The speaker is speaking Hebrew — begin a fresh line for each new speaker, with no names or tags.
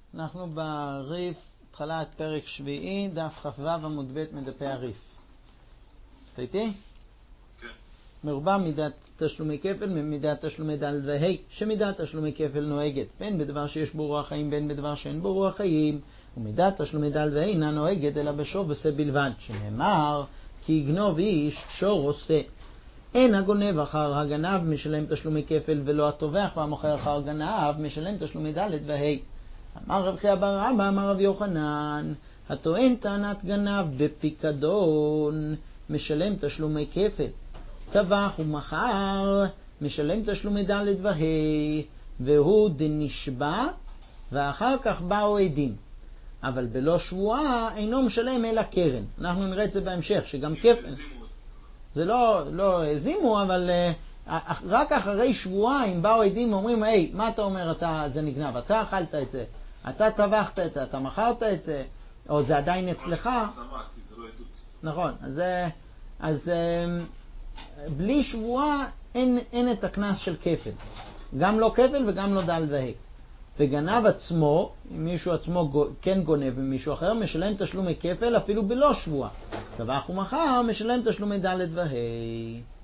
אנחנו בריף, התחלת פרק שביעי, דף כ"ו עמוד ב' מדפי הריף. אתה איתי?
כן.
מרובע מידת תשלומי כפל ממידת תשלומי ד' וה', שמידת תשלומי כפל נוהגת בין בדבר שיש בו רוח חיים בין בדבר שאין בו רוח חיים, ומידת תשלומי ד' וה' אינה נוהגת אלא בשור עושה בלבד, שנאמר כי יגנוב איש שור עושה. אין הגונב אחר הגנב משלם תשלומי כפל, ולא הטובח והמוכר אחר הגנב משלם תשלומי ד' וה'. אמר רב חייא בר אבא אמר רב יוחנן, הטוען טענת גנב בפיקדון משלם תשלומי כפל, טבח ומכר משלם תשלומי ד' וה', והוא דנשבע ואחר כך באו עדים, אבל בלא שבועה אינו משלם אלא קרן. אנחנו נראה את זה בהמשך שגם כפל זה לא הזימו, אבל רק אחרי שבועיים באו עדים ואומרים, היי, מה אתה אומר, זה נגנב, אתה אכלת את זה, אתה טבחת את זה, אתה מכרת את זה, או זה עדיין אצלך. נכון, אז בלי שבועה אין את הכנס של כפל, גם לא כפל וגם לא ד' וה'. וגנב עצמו, אם מישהו עצמו כן גונב ומישהו אחר, משלם תשלומי כפל אפילו בלא שבועה. טבח ומכר משלם תשלומי ד' וה'.